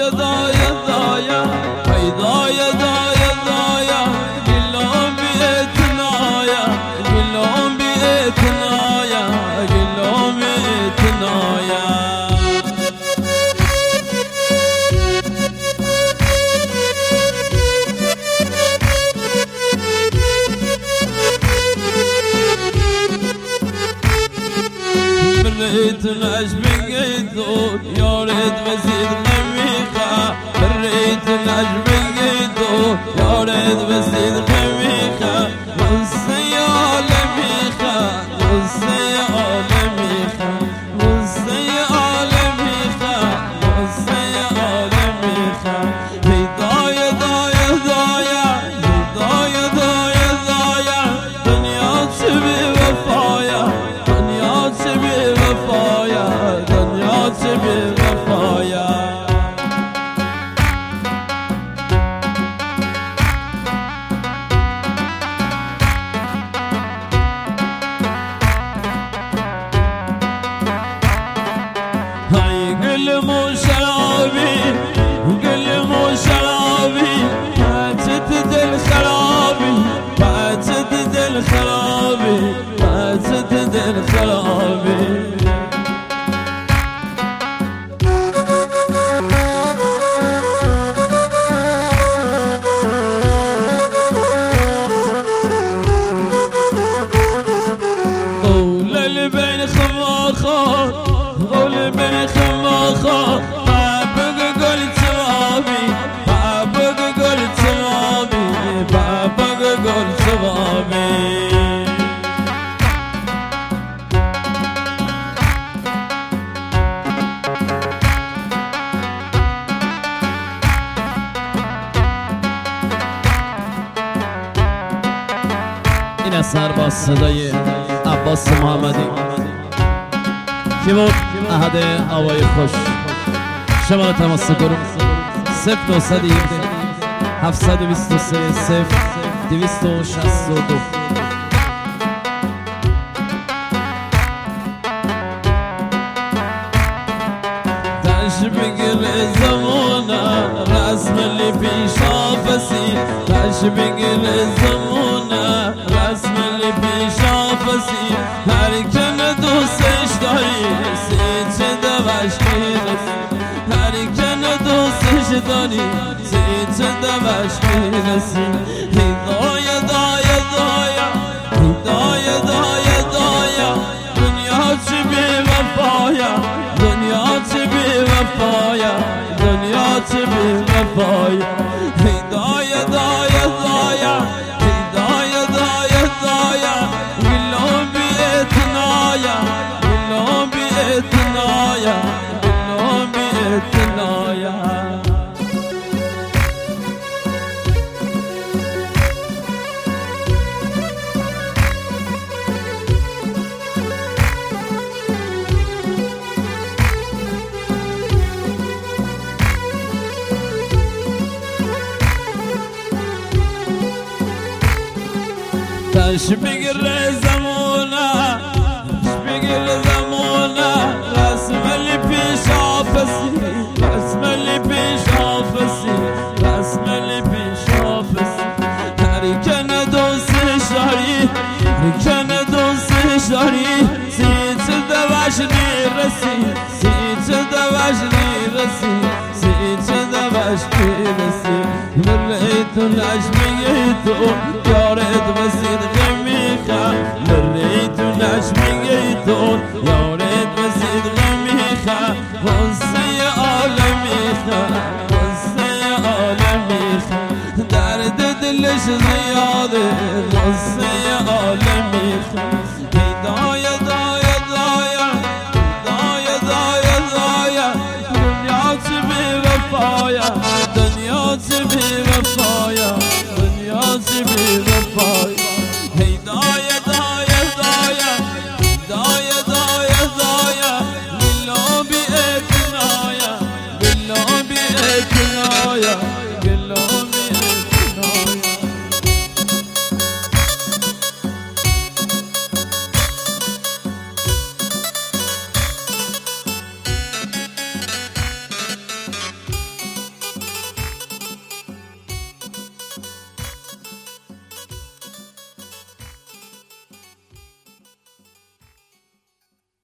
دایا دایا پیدای دایا دایا گلوم بی اتنایا گلوم بی اتنایا گلوم بی اتنایا بريت العجب قيدو يا ريت بزيد خميخة بريت العجب قيدو يا ريت بزيد خميخة نصي يا لميخة نصي يا لميخة نصي يا لميخة نصي يا لميخة هدايا دايا دايا هدايا دايا دايا دنيا تبي وفايا دنيا تبي وفايا دنيا تبي وفايا هاي قل مو شرابي قل مو شرابي فاتت الخرابي فاتت الخرابي فاتت الخرابي قول البين خماخات قول بين خماخات بابك قلت رابي بابك قلت رابي بابك قلت رابي این اثر با صدای عباس محمدی کی بود؟ احد هوای خوش شما را تماس کنم 0917 723 0262 بگیر زمونه رسم اللي پیشا فسی تاش بگیر زمونه رسم اللي پیشا فسی هر کن دوستش داری سی چه دوش میرسی هر کن دوستش داری سی چه دوش میرسی هدایا دایا دایا هدایا دایا دایا دنیا چی بی وفایا دنیا چی بی وفایا دنیا چی بی وفایا هدایا دایا دایا هدایا دایا دایا گلوم بی اتنایا گلوم بی اتنایا گلوم بی اتنایا تاش بگیر زمونه بگیر زمونه رسم اللي پیش آفسی رسم اللي پیش آفسی رسم اللي پیش آفسی هر کن دوستش داری هر کن دوستش داری سی چه دوش نیرسی سی چه دوش نیرسی سی چه دوش نیرسی مريت العجب قيتو يا ريت بزيد غميخة مريت العجب قيتو يا ريت بزيد غميخة وصي عالميخة وصي عالميخة درد دلش زيادة وصي عالميخة